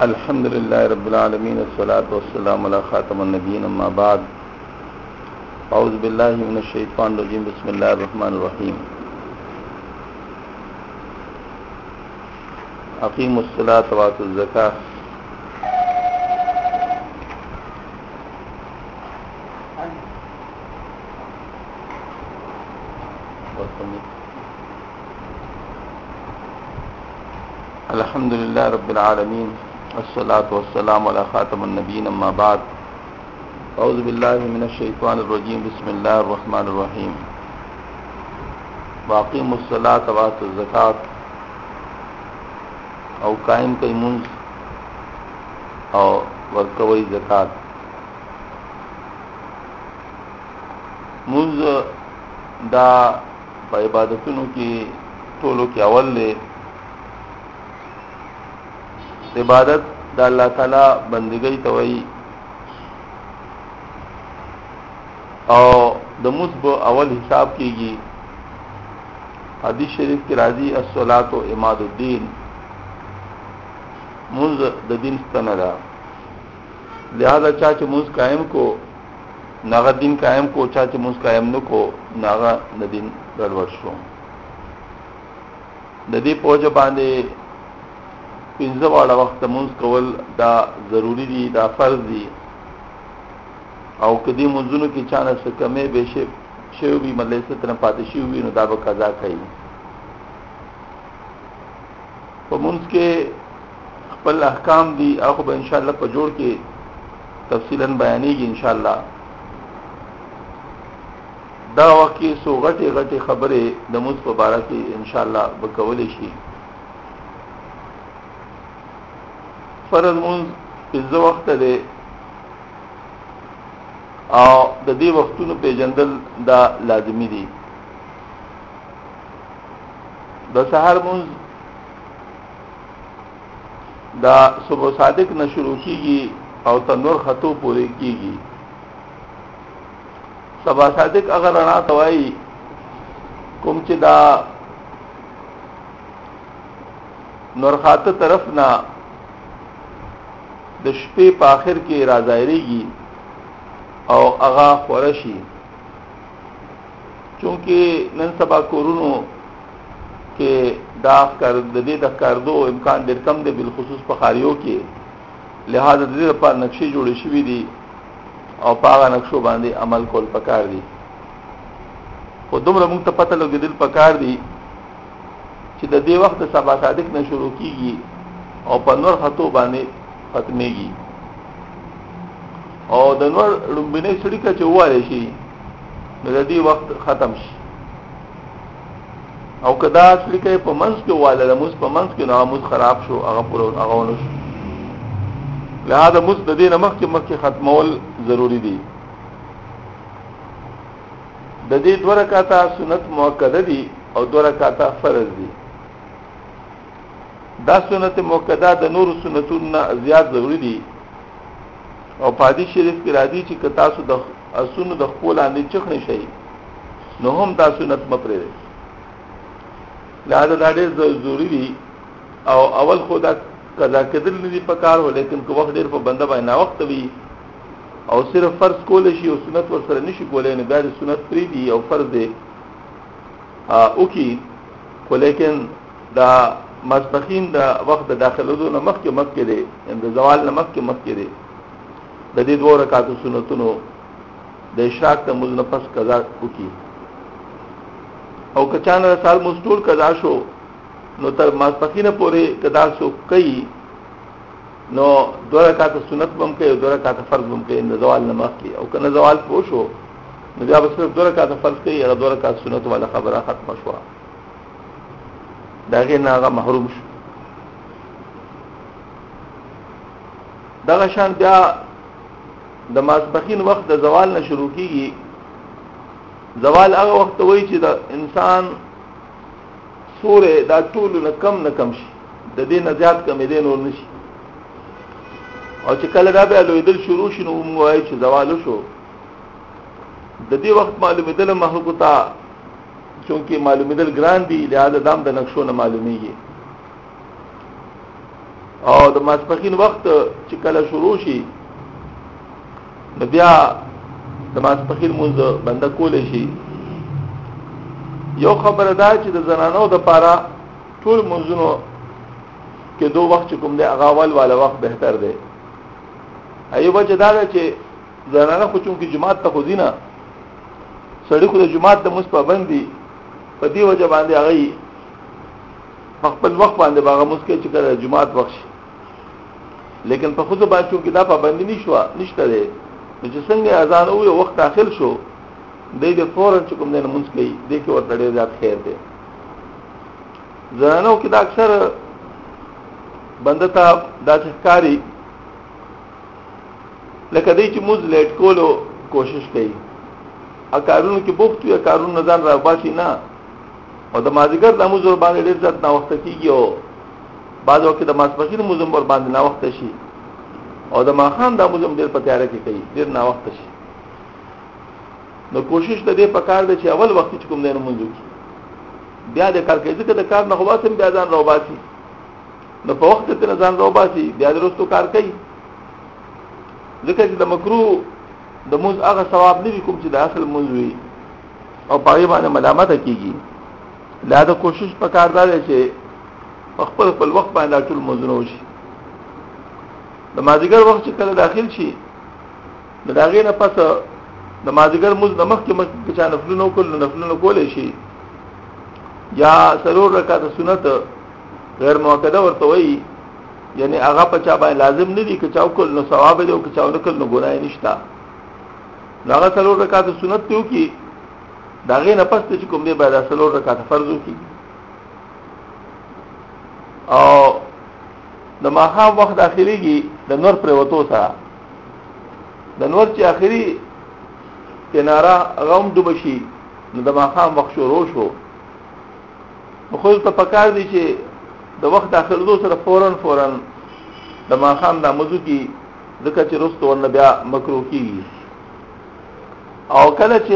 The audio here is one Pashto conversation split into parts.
अल्हम्दुलिल्लाहि रब्बिल आलमीन अस्सलातु वस्सलामु अला खातमिन नबिय्यीन अम्मा बाद औज़ु बिल्लाहि मिनश शैतानिर रजीम बिस्मिल्लाहिर रहमानिर रहीम अक़ीमुस्सलात व आतुज़ ज़कात। अल्हम्दुलिल्लाहि रब्बिल आलमीन अस्सलातु वस्सलामु अला खातमिन नबिय्यीन अम्मा बाद औज़ु बिल्लाहि मिनश शैतानिर रजीम बिस्मिल्लाहिर रहमानिर रहीम वाक़िमुस्सलात व आतुज़ ज़कात और कायम कई मुंज और वर्कवई ज़कात। मुंज दा इबादतों की टोलों के अवल ले इबादत दा अल्लाह ताला बंदगी तवई और दमुस अवल हिसाब कीगी। हदीस शरीफ की राजी अस्सलातो इमादुद्दीन मुंज द दिन स्तनरा लिहाजा चाचे मुंज कायम को नागा दिन कायम को चाचे मुंज कायम न को नागा न दिन गड़बड़शो नदी पहुंच बांधे पिंज़ वाला वक्त मुंज कवल दा जरूरी दी दा फर्ज दी और कदी मुंजुन की चाना से कमे बेशे शेव भी मल्ले से तरह पातिशी हुई नुदाब कजा खाई तो मुंज के पल अहकाम दी आखो इंशाअल्लाह पर जोड़ के तफसीलन बयानेगी इंशाअल्लाह। दा वक़्त सो गटे गटे खबरें नमुज मुबारक की इंशाअल्लाह बकवले शी फर्ज मुंज पिज़्ज़ा वक्त दे और ददी वक्तों पे जंदल दा लाजमी दी द सहर मुंज दा सुबह सादिक न शुरू कीगी और तनवर खतु पूरी कीगी। सबा सादिक अगर अना तवाई कुमचिदा नरखात तरफ ना दशपे पाखिर के राजायरेगी और अगा ख्वरशी चूंकि नन सबा कोरुनो के दाख कर दे दकार दो इम्कान डेर कम दे बिलखुसूस पखारियों के लिहाजा दे पर नक्शे जोड़ी शिवी दी और पागा नक्शो बांधे अमल कोल पकार दी वो दुमर मुंग पता लोग दिल पकार दी कि दे वक्त सबा सादिक न शुरू कीगी और पनवर खतों बांधे खत्मेगी और दनवर लुम्बिने छड़ी का चौवा रेशी नदी वक्त खत्म शी और कदा छड़ी के पमंस के वाले मुझ पमंस के नामुज खराब शो अगा पूरा अगाउन लिहाजा मुझ दे नमक के मक के खत्मोल जरूरी दी ददी दो रकाता सुनत मुअक्कदा दी और दो रकाता फर्ज दी। दा सुनत मुअक्कदा द नूर सुनतुन ज्यादा जरूरी दी और पादी शरीफ की राजी ची कता सुन दखोल आंदी चखने शही नो हम दा सुनत मपरे लिहाजा दाढ़े जरूरी दी और अवल खुदा कजा के दिल नहीं पकार हो लेकिन को वक्त देर पर बंदा भाई ना वक्त भी और सिर्फ फर्ज को लेशी और सुनत वर सर निशी को ले गाड़ी सुनत फ्री दी और फर्ज दे उकी को लेकिन दा मस्तकीन दा वक्त दाखिल दो नमक के मक्के दे जवाल नमक के मक्के दे ददी दो रकात सुनतुनो द इशराक त मुज नफस कजा उकी और कचान साल मुस्तूर कजा शो नो तर मास्पकीन पोरे कदा सो कई नो दो रकात सुनत बम के दो रकात फर्ज बम के जवाल नमक की और कन जवाल पोश हो न जब सिर्फ दो रकात फर्ज के या दो रकात सुनत वाला खबर खत्म शुआ दागे नागा महरूम दगा शान ब्या द मास्पकीन वक्त द जवाल न शुरू कीगी। जवाल अगर वक्त वही चीज इंसान सूरे दा टूल न कम शी दे न ज्यादा कम दे नूर नशी और चिकल राबे लो दिल शुरू शी नो जवाल शो दे वक्त मालूम दिल महरुकता चूंकि मालूम दिल ग्रान दी लिहाजा दाम द नक्शो न मालूमी او د ماسپخین وخت چې کله شروع شي نو بیا د ماسپخین مونږ بنده کولې شي. یو خبره ده چې د زنانو د پاره ټول منځونو کې دوه وخت کوم دی هغه اول والا وخت بهتر دی. ایو وجه دا ده چې زنانه خو چون کې جماعت ته خو دینه سړی خو د جماعت د مص پابند دي په دې وجه باندې هغه خپل وخت باندې باغ مسکه چې کله جماعت وخت شي. لیکن په خود باندې چون کې دا پابندي نشته ده چې څنګه اذان او یو وخت داخل شو د دې فورن چې کوم نه مونږ کوي د کې ورته ډېر زیات خیر دی. زنانو کې دا اکثر بنده ته دا ښکاری لکه دې چې موږ لیټ کولو کوشش کوي ا کارونو کې بوخت وي کارونو ځان را باسي نه او د مازیګر د موږ ور باندې ډېر ځات نه وخت کېږي او بعض وخت د ماسپخین موږ ور باندې نه وخت شي او د ماخام د موږ ډېر په تیار کې کوي ډېر نه وخت شي. نو کوشش د دې پکار دی چې اول وخت چې کوم نه مونږ کی بیا د کار کوي ځکه د کار نه خلاصم بیا ځان راوباسي نو په وخت ته ځان راوباسي بیا درستو کار کوي ځکه چې د مکروه د موږ هغه ثواب نه کوم چې د اصل موږ وي او پای باندې ملامت کیږي. لا د کوشش پکار دی چې خپل وخت باندې ټول موضوع شي. د مازیګر وخت چې کله داخل شي د داغې نه پس د مازیګر موږ د مخ کې چې نفلونو کولې شي یا سرور رکعت سنت غیر مؤکده ورته وایي یعنی هغه په چا باندې لازم نه دي چې چاو کول نو ثواب دی او چې چاو نکول نو ګناه نشته. هغه سرور رکعت سنت ته کی داغې نه پس چې کوم دی باید سرور رکعت فرض وکړي او د ماخام وخت اخریږي د نور پر وته سره د نور چې اخري کنارا غوم دوبشي نو د ماخام وخت شروع شو. خو ته پکار دي چې د وخت اخرو سره فورن د ماخام د موضوع کی ذکر چې رستو ور بیا مکروه کیږي او کله چې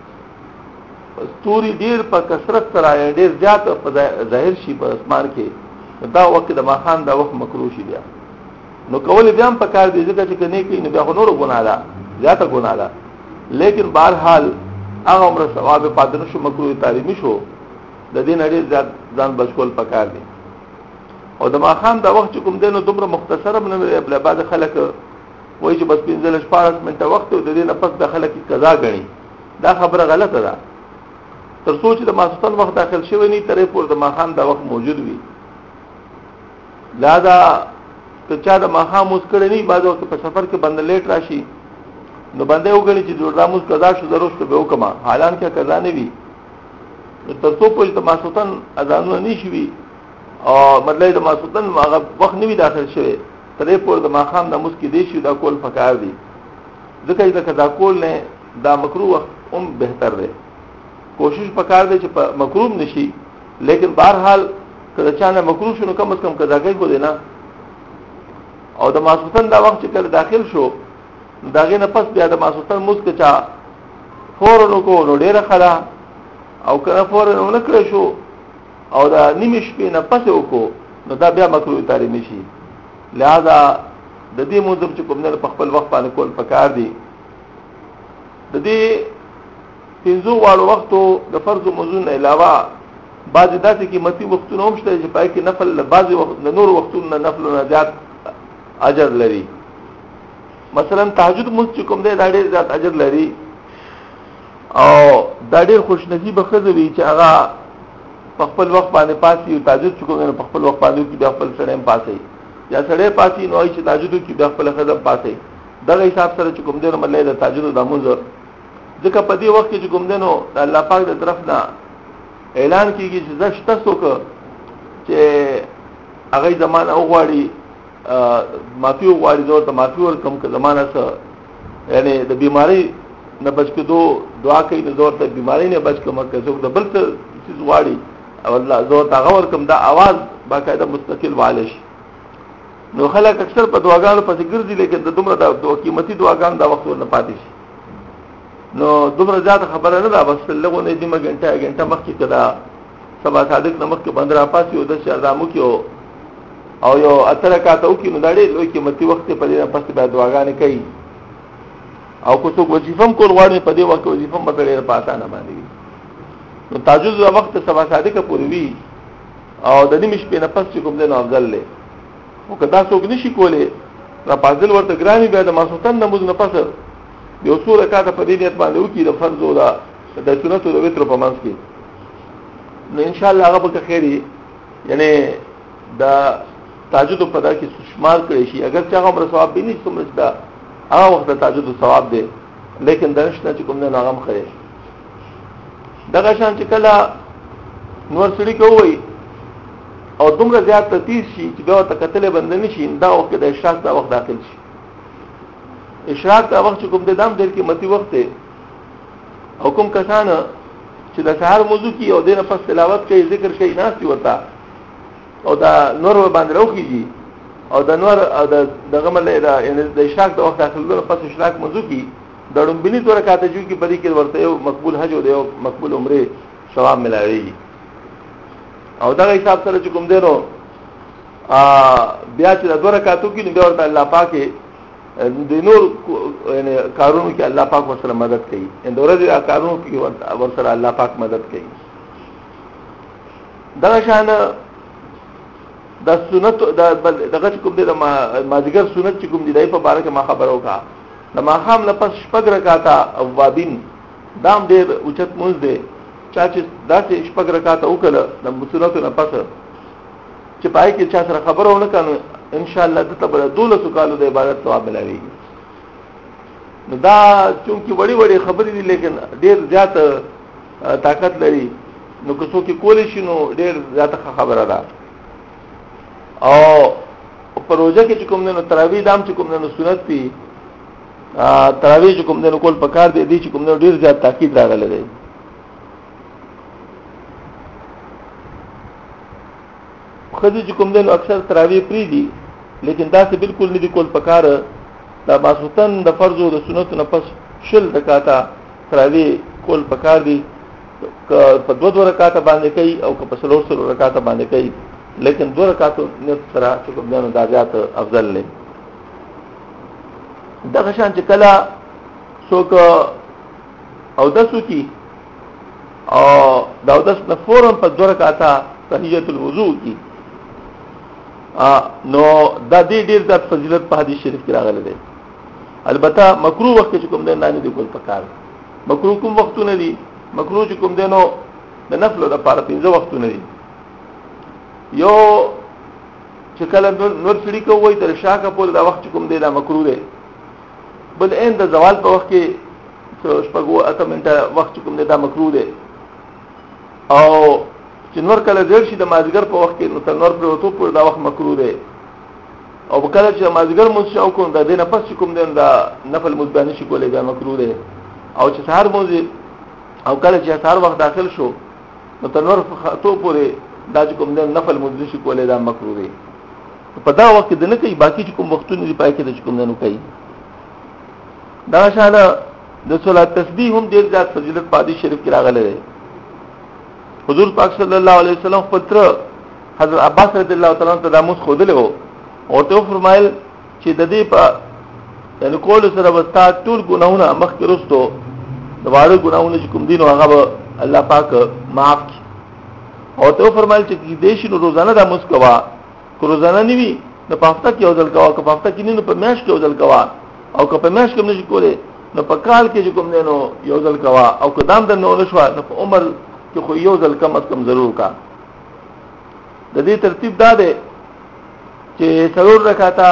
ستوري ډیر په کثرت سره ډیر زیات په ظاهر شي په اسمان کې دا وخت د ماخام د وخت مکروه شي بیا نو کول بیا هم پکار دي ځکه چې کني کې نه بیا نور ګناه ده زیاته ګناه ده. لیکن بهرحال هغه عمر ثواب پاتنه شو مکروه تعلیمی شو د دې نړۍ ځان بچول پکار دي. او د ماخام د وخت کوم دینو دومره مختصره نه بل بعد خلک وایي چې بس 15 منټه وخت د دې نه پس د خلک قضا غني دا خبره غلطه ده. تر سوچ د ماسوتن وخت داخل شوی نه ترې پور د ماخام د وخت موجود وي. لہذا ته چا د ماخام اوس کړي نه بعد وخت په سفر کې بند لیټ راشي نو باندې وګڼي چې جوړاموس قضا شو ضرورت به وکما حالانکه قضا نه وي. تر څو په ماسوتن اذانونه نشوي او مطلب د ماسوتن هغه وخت نه وي داخل شوی ترې پور د ماخام د مسکی دی شو دا کول فکر دی ځکه چې قضا کول نه دا مکروه هم بهتر دی. کوشش پکار دی چې مکروه نشي لیکن بهرحال کله چا نه مکروه شنو کم از کم قضا کوي کو دینا او د ماسوتن دا وخت چې کله داخل شو داغه نه پس بیا د ماسوتن مسک چا فورن کو نو ډیره خلا او کله فورن نه کړی شو او دا نیمه شپې نه پس وکړو نو دا بیا مکروه تعلیم شي. لہذا د دې موضوع چې کوم نه په خپل وخت باندې کول پکار دي. د دې پنځو والو وختو د فرض موضوع نه علاوه بعض داسې قیمتي وختونه هم شته چې پای کې نفل بعض وخت د نور وختونو نفل نه زیات اجر لري. مثلا تهجد مونږ کوم دی دا ډېر زیات اجر لري او دا ډېر خوش نصیب خزوي چې هغه په خپل وخت باندې پاسي او تهجد کوم نه په خپل وخت باندې کې خپل سره هم پاسي یا سړی پاسي نو چې تهجد کې د خپل خزم پاسي دغه حساب سره چې کوم دی نو ملي د تهجد د موږ ځکه په دې وخت کې چې کوم دی نو د الله پاک د طرف نه اعلان کیږي چې زشت څوک چې هغه زمانہ وغواړي معافي وغواړي زور ته معافي ورکم که زمانہ سره یعنی د بیماری نه بچ کېدو دعا کوي د زور ته بیماری نه بچ کوم که څوک د بل څه وغواړي او الله زور ته هغه ورکم دا आवाज باقاعده مستقل والش نو خلک اکثر په دعاګانو پسې ګرځي لیکن د دومره د قیمتي دعاګانو دا وخت ورنه پاتې شي نو دومره زیات خبره نه ده بس لږه نه دیمه غنټه مخکې کړه سبا صادق نمک کې بندر اپاسي او د شهرامو کې او یو اتره کاته او کې نو دا ډېر لوی قیمتي وخت په دې پس به دعاګانې کوي او کو څوک وظیفم کول غواړي په دې وخت وظیفم به ډېر پاته نه باندې نو تهجد وخت سبا صادق پورې وی او د نیمه شپې نه پس کوم دین افضل له او کدا څوک نشي کوله را پازل ورته ګرامي به د ماسوتن نماز نه پس یو سوره کاته په دې نیت باندې وکي د فرض او د سنت او د وتر په منځ کې نو ان شاء الله هغه به خیری یعنی دا تهجد په دا کې شمار کړی شي اگر چې هغه ثواب به نه څومره دا هغه وخت تهجد ثواب دی لیکن درشنه چې کوم نه هغه مخه دغه شان چې کله نور سړي کوي او دومره زیات ترتیب شي چې دا تکتل بند نشي دا وخت د اشراق دا وخت داخل شي اشراق دا وخت کوم د دام ډېر کې متي وخت دی او کوم کسان چې د سحر موضوع کې او دینه پس تلاوت کوي ذکر کوي ناس وتا او دا نور باندې راوخیږي او د نور او دغه مله دا یعنی د اشراق د وخت داخلو پس اشراق موضوع کې د ډومبني تور کاته جو کې بدی کې ورته یو مقبول حج او یو مقبول عمره ثواب ملایي او دا حساب سره چې کوم دینو بیا چې د دوه رکعاتو کې نو ورته الله پاک د نور یعنی کارونو کې الله پاک ورسره مدد کوي ان دورې کارونو کې ورسره الله پاک مدد کوي دا شان د سنت دغه کوم د مازیګر سنت چې کوم دی دای په باره کې ما خبرو کا د ماخام لپس شپږ رکعاته اوابین دام ډېر اوچت مونږ دی چا چې داسې شپږ رکعاته وکړه د سنتو نه پس چې پای کې چا سره خبرو نه کانو ان شاء الله د تبر 12 کالو د عبادت ثواب ملوي نو دا چونکی وړي وړي خبرې دي لیکن ډېر زیات طاقت لري نو که څوک کولی شي نو ډېر زیات خبره ده او پروژه کې چې کوم نه تراوی دام چې کوم نه سنت دي تراوی چې کوم نه کول پکار دي چې کوم نه ډېر زیات تاکید راغلی دی خځې چې کوم نه اکثر تراوی پری دي لیکن دا څه بالکل نه دي کول پکار دا ماسوتن د فرض او د سنت نه پس شل رکعاته تراوی کول پکار دي په دوه رکعاته باندې کوي او په څلور رکعاته باندې کوي لیکن دو رکعاتو نیت سره چې کوم نه دا زیات افضل لې دغه شان چې کله څوک او دسو کی او دا داس نه فورم په دو رکعاته تحیۃ الوضو کی نو دا دې ډېر د فضیلت په حدیث شریف کې راغلی دی البته مکروه وخت چې کوم نه دي کول پکار مکروه کوم وختونه دي مکروه چې کوم دینو د نفل د لپاره 15 وختونه دي یو چې کله نور سړي کوي د شاکه په دا وخت کوم دی دا مکروه دی بل ان د زوال په وخت کې شپږو اته منټه وخت کوم دی دا مکروه دی او چې نور کله ډېر شي د مازیګر په وخت کې نو تر نور پر وته پر دا وخت مکروه دی او کله چې مازیګر مونږ شاو کوم دا دینه پس کوم دی دا نفل مزبانی شي کولای دا مکروه دی او چې سحر مونږ او کله چې سحر وخت داخل شو نو تر نور تو پورې دا چې کوم د نفل مدد شي کولای دا مکروه دی په دا وخت کې نه کوي باقي چې کوم وختونه دی پای کې د کوم نه کوي دا شاله د صلات تسبیح هم ډیر زیات فضیلت پادي شریف کې راغلی دی حضور پاک صلی الله علیه وسلم پتر حضرت عباس رضی الله تعالی عنہ تداموس خودله او ته فرمایل چې د دې په یعنی کول سره وستا ټول ګناهونه مخکې رستو د واړو ګناهونه چې کوم دین هغه الله پاک معاف او ته فرمایل چې دیش نو روزانه د مسکوا کو روزانه نیوي نو په هفته کې اوځل کوا کو په هفته کې نه په میاش کې اوځل کوا او کو په میاش کې نشي کوله نو په کال کې چې کوم نه نو یو ځل کوا او قدام د نو نشو نو په عمر کې خو یو ځل کم از کم ضرور کا د دې ترتیب دا دی چې څلور رکعاته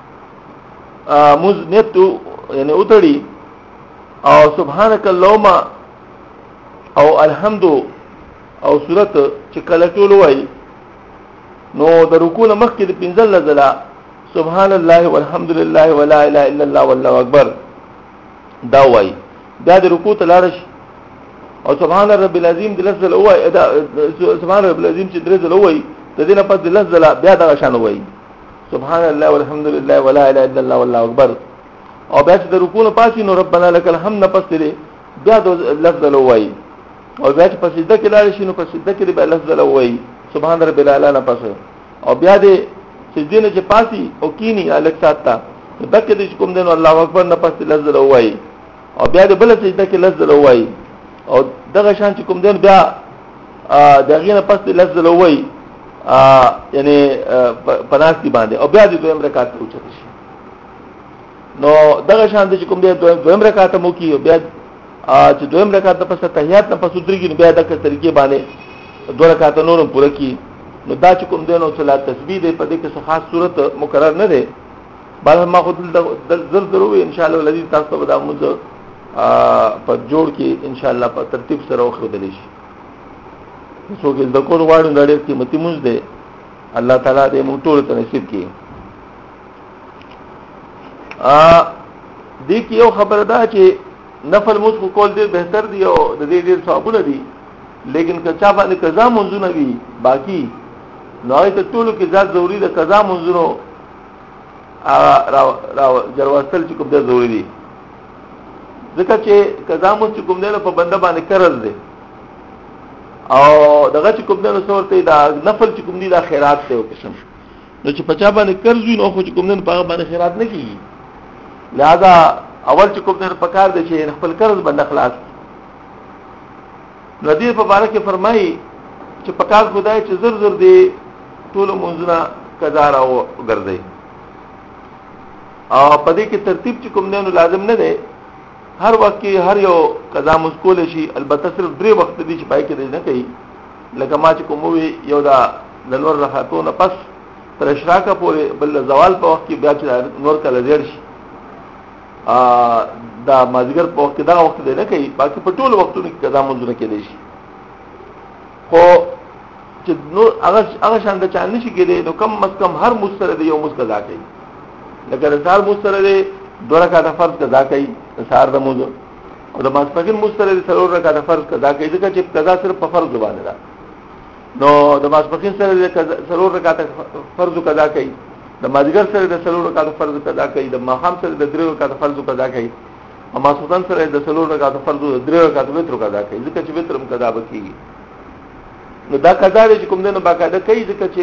موز نیتو یعنی اوتړي او سبحانك اللهم او الحمد او صورت چې کله ټول وای نو د رکوع مخکې د پنځل نزله سبحان الله والحمد لله ولا اله الا الله والله اکبر دا وای دا د رکوع ته لاړ شي او سبحان رب العظیم د لفظ وای سبحان رب العظیم چې درې ځله وای د دې نه پس د لفظ بیا دا شان وای سبحان الله والحمد لله ولا اله الا الله والله اکبر او بیا چې د رکوع نه پاسې نو ربنا لك الحمد نه پس دې بیا د لفظ وای او بیا چې په سجده کې لاړ شي نو په سجده کې به لفظ وای سبحان رب الاعلى نه پس او بیا دې چې سجدې نه چې پاسي او کینی الک ساته دکې دې کوم دین الله اکبر نه پس لزل وای او بیا دې بل سجده کې لزل وای او دغه شان چې کوم دین بیا دغه نه پس لزل وای یعنی پناستي باندې او بیا دې دویم رکعت ته اوچت شي نو دغه شان چې کوم دین دویم رکعت مو کی او بیا چې دویم رکعت پس تحیات نه پس درېږي بیا دغه طریقې باندې دوه رکعت نورم پوره کی نو دا چې کوم دین او صلات تسبیح دې په دې کې خاص صورت مقرر نه ده بعد ما خود زر ضروري ان شاء الله الذي تاسو به دا موږ په جوړ کې ان شاء الله په ترتیب سره وخدل شي څو کې د کور واړو نړۍ کې متي موږ ده الله تعالی دې موږ ټول ته نصیب کړي دې کې یو خبره ده چې نفل موږ کول دې بهتر دی او د دې ډېر ثوابونه دي لیکن کچا باندې قضا منځونه وي باقی نوې ته ټولو کې ذات ضروری ده قضا منځونو را جروستل چې کوم ده ضروری دي ځکه چې قضا منځ چې کوم ده په بنده باندې قرض ده او دغه چې کوم ده نو څورته دا نفل چې کوم دي دا خیرات ته قسم نو چې پچا باندې قرض وي نو خو چې کوم ده په باندې خیرات نه کیږي لہذا اول چې کوم ده پکار دي چې خپل قرض باندې خلاص ندی په باره کې فرمایي چې پکار خدای چې زر زر دی ټول منځونه قضا راو ګرځي او په دې کې ترتیب چې کوم نه لازم نه دی هر وخت کې هر یو قضا مسکول شي البته صرف درې وخت دي چې پای کې نه کوي لکه ما چې کوم وی یو دا لنور راحتونه پس تر اشراقه پورې بل زوال په وخت کې بیا چې نور کله زیړ شي دا مازیګر په وخت کې دا وخت دی نه کوي باقي په ټول وختونو کې قضا منځونه کېدي شي خو چې نو هغه شان د چا نشي کېدی نو کم از کم هر مسترد یو مسقضا کوي لکه رسال مسترد دوه رکعات فرض قضا کوي سار د موضوع او د ماسپخین مسترد څلور رکعات فرض قضا کوي ځکه چې قضا صرف په فرض باندې ده نو د ماسپخین سره د څلور رکعات فرض قضا کوي د مازیګر سره د څلور رکعات فرض قضا کوي د ماخام سره د درې رکعات فرض قضا کوي او ماسوتن سره د څلور رکعات فرض د درې رکعات وتر قضا کوي ځکه چې وتر هم قضا وکړي نو دا قضا چې کوم دنه باقاعده کوي ځکه چې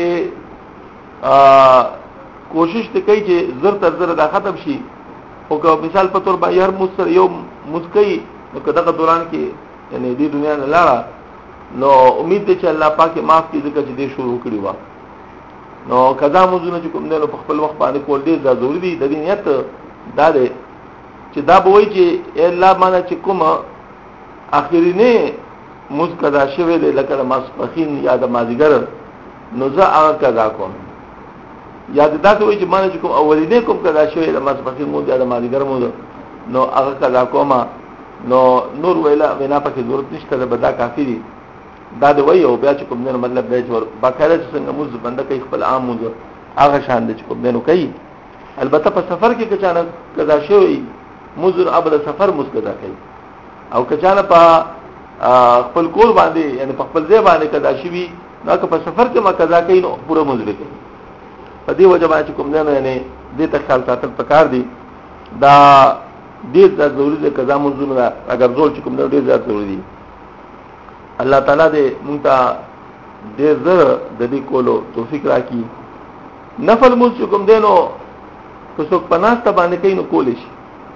کوشش ته کوي چې زر تر زر دا ختم شي او که مثال په تور باندې هر مستر یو مسکی نو کداغه دوران کې یعنی دې دنیا نه لاړه نو امید دې چې الله پاک معاف کړي ځکه چې دې شروع کړی و نو قضا موضوع چې کوم دنه په خپل وخت باندې کول دې ضروري دي د دې نیت دا ده چې دا به وایي چې الله معنا چې کوم اخیری نه موږ قضا شوه له لکه ماسپخین یا د مازیګر نو زه هغه قضا کوم یا دا ته وایي چې معنا چې کوم اولینه کوم قضا شوه د ماسپخین مو یا د مازیګر مو نو هغه قضا کوم نو نور وینا پکې ضرورت نشته به دا کافی دي دا د وایي او بیا چې کوم نه مطلب دی چې باقاعده څنګه موږ بنده کوي خپل عام موږ هغه شان دي چې کوم نه کوي البته په سفر کې کچانه قضا شوی مزر ابد سفر مسقضا کوي او کچانه په خپل کور باندې یعنی په خپل ځای باندې قضا شوی نو که په سفر کې ما قضا کوي نو پوره مزر کوي په دې وجه باندې کوم نه یعنی دې ته خیال ساتل پکار دي دا ډیر ضروري ده قضا مزر اگر زول چې کوم نه ډیر ضروري دي الله تعالی دې مونږ ته ډیر زر د دې کولو توفیق راکړي نفل مز کوم دینو که څوک پناسته باندې کوي نو کول شي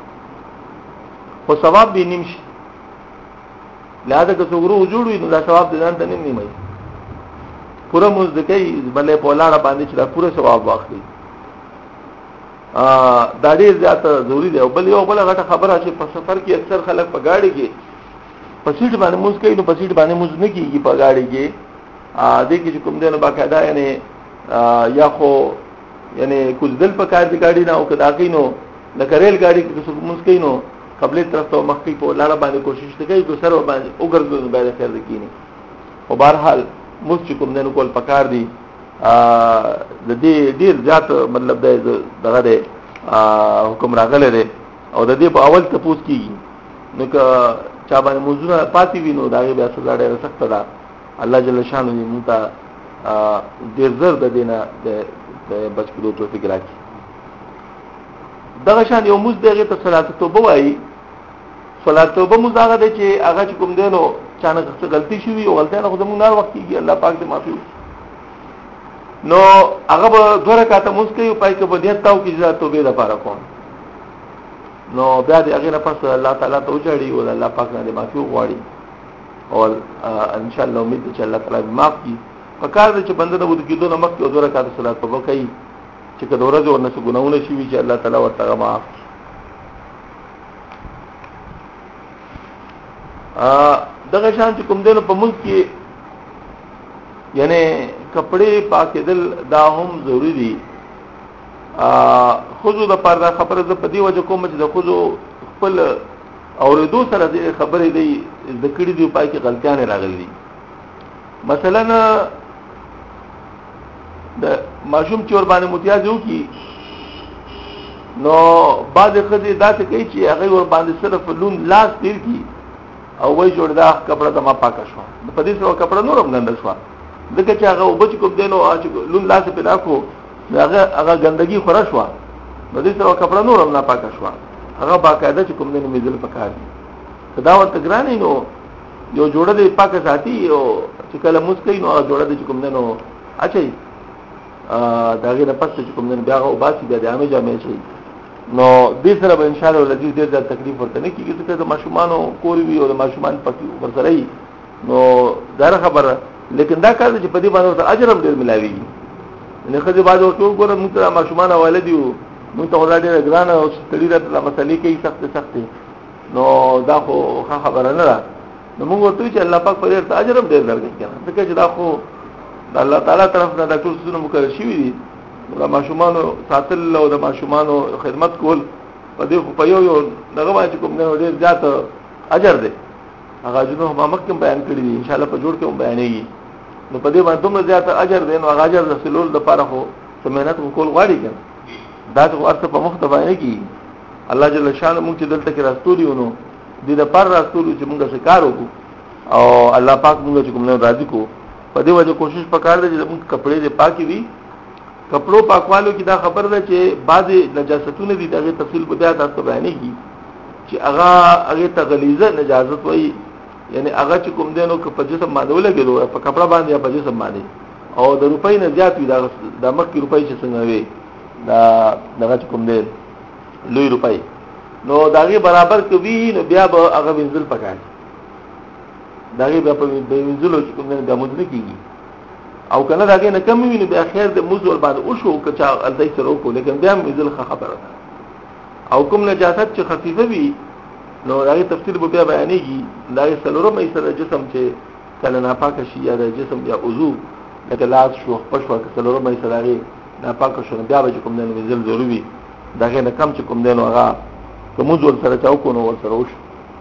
خو ثواب به نیم شي لہذا که څوک روح جوړوي نو دا ثواب دې ځان ته نیم نیمای پوره مز د کوي بلې په لاړه باندې چې دا پوره ثواب واخلي دا ډیر زیاته ضروری دی او بل یو بل غټه خبره چې په سفر کې اکثر خلک په گاډي کې په سیټ باندې مز کوي نو په سیټ باندې مز نه کیږي په گاډي کې دې کې کوم دینه باقاعده یعنی یا خو یعنی کوم دل په کار دی گاډي نه او کدا کینو لکه ریل گاډي کې څوک مز کوي نو قبله طرف ته مخکې په لاړه باندې کوشش کوي د سر باندې وګرځي به خیر دکینی او بهرحال مز چې کوم دینه کول پکار دی د دې ډیر زیات مطلب دغه دی حکم راغلی دی او د دې په اول ته پوس کیږي نو که چا باندې موضوع پاتې وینو دا به سزا ډیره سخت ده الله جل شانه دې مونږ ته ډیر زر د دینه د بچ کېدو توفیق راکړي دغه شان یو موږ دغه ته صلات توبه وایي صلات توبه موږ هغه دی چې هغه کوم دینو چانه څه غلطي شوی او غلطي نه خو زموږ نه وخت کیږي الله پاک دې معافي نو هغه به دوه رکعاته مونږ کوي پای کې به نیت تاو کې ځا توبې لپاره کوم نو بیا دې هغه نه پس الله تعالی ته وچاړي او الله پاک نه معافي وغواړي او ان شاء الله امید چې الله تعالی معاف کړي په کار دې چې بنده د وډ کېدو نه مخکې دوه رکعاته صلات په وکړي چې کله ورځ ورنه څه ګناونه شي چې الله تعالی ورته معاف دغه شان چې کوم دینو په ملک کې یعنی کپڑے پاکېدل دا هم ضروری دي خودو د پردا خبره ز په دی وجه کوم چې د خودو خپل اوریدو سره د خبرې دی د کړي دی پای کې غلطیاں راغلي مثلا د ماشوم چې ور باندې متیاز یو کی نو بعد خدي داسې کوي چې هغه ور باندې صرف لون لاس تیر کی او وای جوړ دا کپڑا د ما پاکه شو په دې سره کپڑا نورم ګندل شو دغه چې هغه وبچ کوم دینو چې لون لاس په لاکو هغه ګندګي خورا شو په دې سره کپڑا نورم نه پاکه شو هغه باقاعده چې کوم دینو میزل پکار دي دا ورته ګرانې نو یو جوړه دې پاکه ساتي او چې کله مسکې نو هغه جوړه دې کوم دینو اچي داغه نه پس چې کوم دینو بیا او باسي بیا د امه جامې شي نو دې سره به ان شاء الله لږ ډېر ځل تکلیف ورته نه کیږي چې د ماشومانو کور وی او د ماشومان پکې ورسره وي نو دا خبره لیکن دا کار چې په دې باندې اجر هم ډېر ملاويږي نه خځه باندې ورته وګوره موږ ته ماشومان والدي موږ ته ولادي ګرانه او ستړي راته مسلې کې سخت نو دا خو خبره نه ده نو موږ ورته چې الله پاک په دې اجر هم ډېر درکړي کنه ځکه چې دا خو د الله تعالی طرف نه د ټول څه مقرر شوی دي د ماشومانو ساتل او د ماشومانو خدمت کول په دې په یو دغه باندې کوم نه ډېر زیات اجر دی هغه جنو هم مکه بیان کړی دي ان شاء الله په جوړ کې هم بیانېږي نو په دې باندې دومره زیات اجر دی نو هغه اجر رسول د پاره خو سمینات کول غواړي کنه دا څو ارته په مخ ته باندې کی الله جل شانه موږ چې دلته کې راستولیونو دې د پر راستولو چې موږ شکار وکړو او الله پاک موږ چې کوم نه راضي کو په دې وجه کوشش وکړل چې موږ کپڑے دې پاکي وي کپڑوں پاکوالو کی دا خبر ده چې بعض نجاستونه دي دغه تفصیل به بیا تاسو بیانېږي چې هغه تغلیظه نجاست وایي یعنی هغه چې کوم دینو که په جسم باندې ولګېدو په کپڑا باندې یا په جسم باندې او د روپۍ نه زیات وي د مخکې روپۍ چې څنګه وي دا دغه کوم دین لوی روپۍ نو داغه برابر کوي نو بیا به هغه وینځل پکای داغه بیا په وینځلو چې کوم دین د مدد کیږي او کنه داګه نه کم ویني به خیر د موزول باندې او شو کچا الدای سره وکړو لیکن بیا مزل خبره او کوم نجاست چې خفیفه وي نو داغه تفصیل به بیا بیانېږي داغه سلورم ایسره جسم چې کله ناپاک شي یا د جسم یا عضو لکه لاس شو پښو کې سلورم ایسره داغه ناپاک شو بیا به کوم نه مزل ضروري داغه نه کم چې کوم نه هغه کومول سره چاو کو نو ور سره وش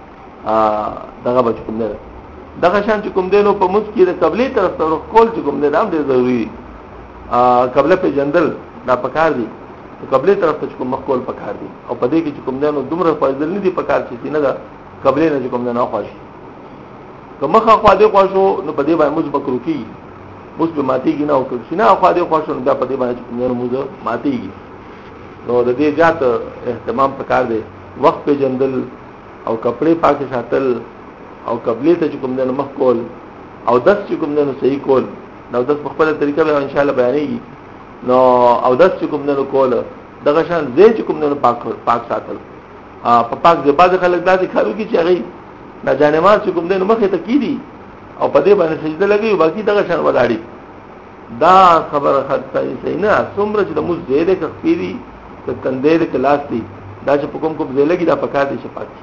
دغه به کوم نه دغه شان چې کوم دینو په موږ کې د قبلي طرف ته کول چې کوم دین هم ډېر ضروری قبله په جندل دا پکار دي قبلي طرف ته کوم مخکول پکار دي او په دې کې چې کوم دینو دومره فائدل نه دي پکار چې نه دا قبلي نه چې کوم دینو خوښ کومه خوا دې خوښو نو په دې باندې موږ بکرو کی موږ به ماتيږي نه او چې نه خوا دې خوښو نو په دې باندې کوم دینو موږ ماتيږي نو د دې زیات اهتمام پکار دي وخت په جندل او کپڑے پاکه ساتل او قبلي ته کوم دنه مخ کول او داس چې کوم دنه صحیح کول نو داس په خپل طریقه به ان شاء الله بیانېږي نو او داس چې کوم دنه کول دغه شان زه چې کوم دنه پاک ساتل په پاک زباده خلک داسې کارو کې چې هغه نه جانماز چې کوم دنه مخه ته کیدی او په دې باندې سجده لګي باقي دغه شان ولاړی دا خبره صحیح نه څومره چې د موږ زیاده کفيري ته کندې د کلاس دي دا چې په کوم ځای لګي دا پکا دي چې پاک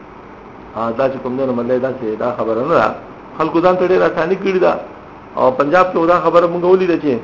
دا چې کوم نه مله دا خبره نه خلکو ځان ته ډېر اساني کړی دا او پنجاب کې دا خبره مونږ ولې چې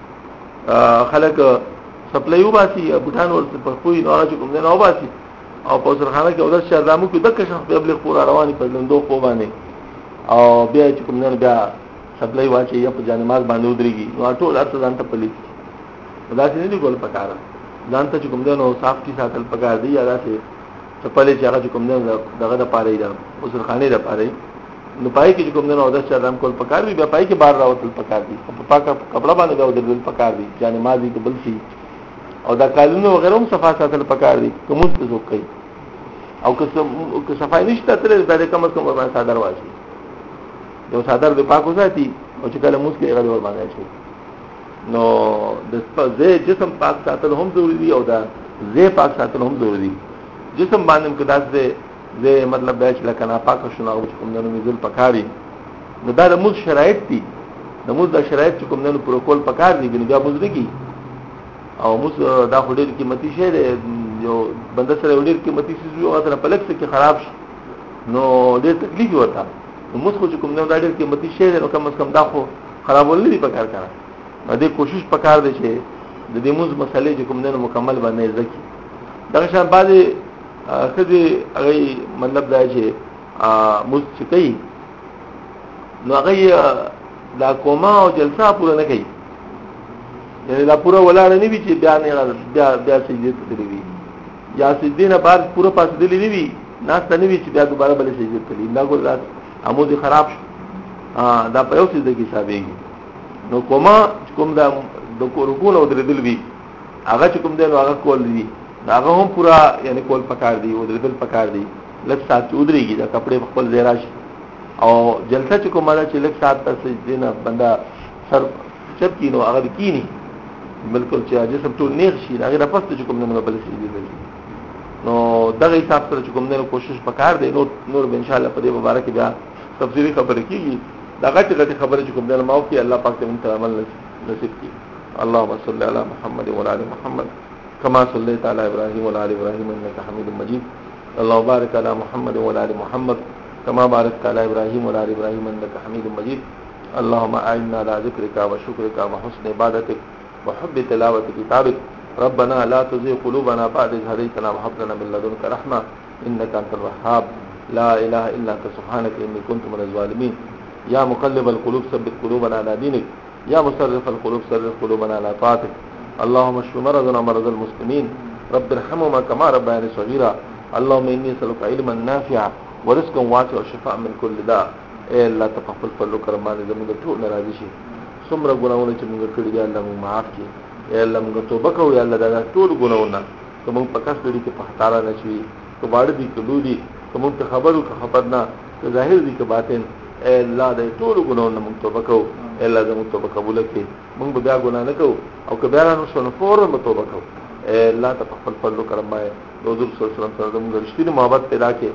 خلک سپلای وباسي بوتان ورته په خوې نه چې کوم نه وباسي او په سرخانه کې اودس شردامو کې دغه شخص په بل پورا رواني په لندو خو باندې او بیا چې کوم نه بیا سپلای واچي یا په جانماز باندې ودرېږي نو ټول ارته ځان ته پلی دا چې نه دی ګول پکاره ځان ته چې کوم نه صاف کی ساتل پکار دی یا داسې چپلې چې هغه کوم نه دغه د پاره دی وسر خانه د پاره نو پای کې کوم نه او د شرم کول پکار دی بیا پای کې بار راوتل پکار دی په پاکه کپڑا باندې دا ودرل پکار دی ځان مازی ته بل شي او دا کالونو وغیرہ هم صفا ساتل پکار دی کوم څه کوي او که صفای نشته تل د کم از کم باندې صادر واچي یو صادر به پاک وساتي او چې کله موږ کې غوړ ور باندې شي نو د جسم پاک ساتل هم ضروری دي او دا زه پاک ساتل هم ضروری دي. جسم باندې کداس زه مطلب دا چې لکه ناپاک شونه او کوم نه نزل پکاري نو دا د موږ شرایط دي. د موږ د شرایط چې کوم نه پروتوکول پکار دي بیا موږ نه کی او موږ دا هډیر قیمتي شی دی. یو بنده سره هډیر قیمتي شی یو غته په لکه کې خراب شي نو ډېر تکلیف ورته. نو موږ خو چې کوم نه دا ډېر قیمتي شی دی نو کم از کم دا خو خرابول نه دي پکار کړه. دې کوشش پکار دی چې د دې موږ مسلې چې کوم نه مکمل باندې ځکه دا شان باندې خدي هغه مطلب دا چې موږ چې کوي نو هغه دا کوما او جلسه پوره نه کوي. یعنی لا پوره ولاړ نه وی چې بیان بیا سجدي ته دی یا سجدي نه بعد پوره پاس دی وی ناس ته نه وی چې بیا دوباره بل سجدي ته دی دا ګل عمود خراب شو دا په یو سجدي کې حسابېږي. نو کوما کوم دا د کورګونو درېدل وی هغه چې کوم دی نو هغه کول دی هغه هم پورا یعنی کول پکار دی او درېدل پکار دی. لږ سات چودريږي دا کپڑے خپل زیراش او جلسه چې کومه چې لږ سات تر سجدي نه بندا سر چپ کینو هغه کینی بالکل چې جسم ټول نیغ شي هغه د پسته چې کوم نه بل شي دی. نو دغه حساب سره چې کوم نه کوشش وکړ دی نور به ان شاء الله په دې مبارک بیا تفصیلی خبره کیږي. دا غټه خبره چې کوم نه ماو کې الله پاک دې موږ عمل نصیب کړي. اللهم صل علی محمد وعلى ال محمد كما صليت على ابراهيم وعلى ال ابراهيم انك حميد مجيد. اللهم بارك على محمد وعلى ال محمد كما باركت على ابراهيم وعلى ال ابراهيم انك حميد مجيد. اللهم اعنا على ذكرك وشكرك وحسن عبادتك وحب تلاوة كتابك. ربنا لا تزغ قلوبنا بعد إذ هديتنا وهب لنا من لدنك رحمة إنك أنت الوهاب. لا إله إلا أنت سبحانك إني كنت من الظالمين. يا مقلب القلوب ثبت قلوبنا على دينك. يا مصرف القلوب صرف قلوبنا على طاعتك. اللهم اشف مرضنا ومرض المسلمين. رب ارحمهما كما ربياني صغيرا. اللهم إني أسألك علما نافعا ورزقا واسعا وشفاء من كل داء. اے الله تقبل فضل کرم باندې زموږ ټول ناراضي شي. څومره ګناونه چې موږ کړی دي الله موږ معاف کړي. اے الله موږ توبه کوو یا الله دا ټول ګناونه کوم په کس لري کې په خطا نه شي کو باندې دي کلو دي کوم ته خبرو که خبر نه که ظاهر دي که باطن. اے الله دا ټول ګناونه موږ توبه کوو. اے الله زموږ توبه قبول کړي. موږ بیا ګناه نه کوو او که بیا نه شو فورا توبه کوو. اے الله تقبل فضل کرم باندې حضور صلی الله علیه وسلم سره موږ رښتینی محبت پیدا کړي.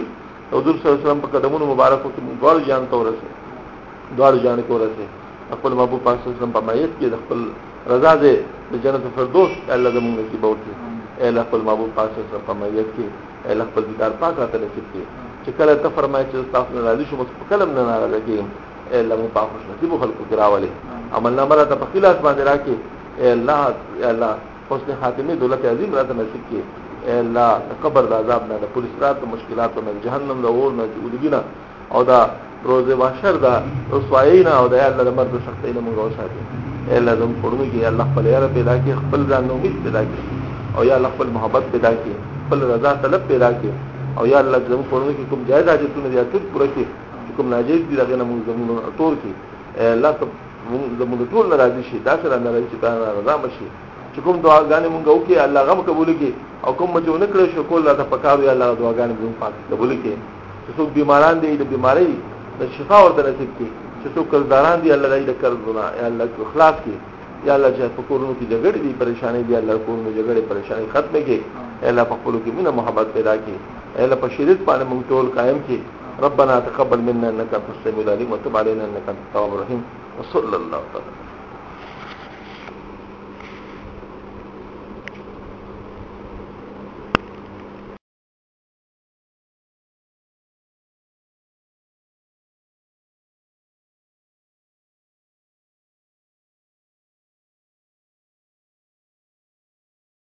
حضور صلی الله علیه وسلم په قدمونو مبارکو کې موږ ډول جان تورسه دوار جان کو رسه خپل محبوب پاک صلی الله علیه وسلم په مایت کې خپل رضا دې د جنت فردوس الله دې موږ نصیب ورکړي. اے الله خپل محبوب پاک صلی الله علیه وسلم په مایت کې اے الله خپل دیدار پاک راته نصیب کړي. چې کله ته فرمایې چې تاسو نه راضي شو په کلم نه ناراضه کېږم. اے الله موږ پاک خوش نصیب خلکو کې راولې عمل نامه ته په خلاص باندې راکې. اے الله حسن خاتمه دولت عظیم راته نصیب کړي. اے الله قبر د عذاب نه د پولیس رات د مشکلات نه جهنم د اور نه جوړګینا او دا روز محشر دا رسوایی نه او د الله د مرګ سختۍ نه موږ وساتي. اے الله زموږ پړونو کې الله خپل یاره پیدا کړي خپل ځان امید پیدا کړي او یا الله خپل محبت پیدا کړي خپل رضا طلب پیدا کړي او یا الله زموږ پړونو کې کوم جایز حاجتونه دي ټول پوره کړي کوم ناجیز دي هغه نه موږ زموږ ټول کړي. اے الله زموږ ټول ناراضي شي دا سره ناراضي چې دا رضا مشي چې کوم دعاګانې مونږ وکړي الله غو قبول کړي او کوم چې نه کړو شو کول راته پکاوي الله دعاګانې مونږ پاک قبول کړي. چې څوک بیماران دي د بیماری د شفا ورته نصیب کړي. چې څوک قرضداران دي الله دې قرضونه یا الله اخلاص کړي. یا الله چې په کورونو کې جګړې دي پریشانې دي الله کورونو جګړې پریشانې ختمه کړي. الله په خپل کې مینه محبت پیدا کړي. الله په شریعت باندې مونږ ټول قائم کړي. ربنا تقبل منا انك انت السميع العليم وتب علينا انك انت التواب الرحيم وصلى الله تعالى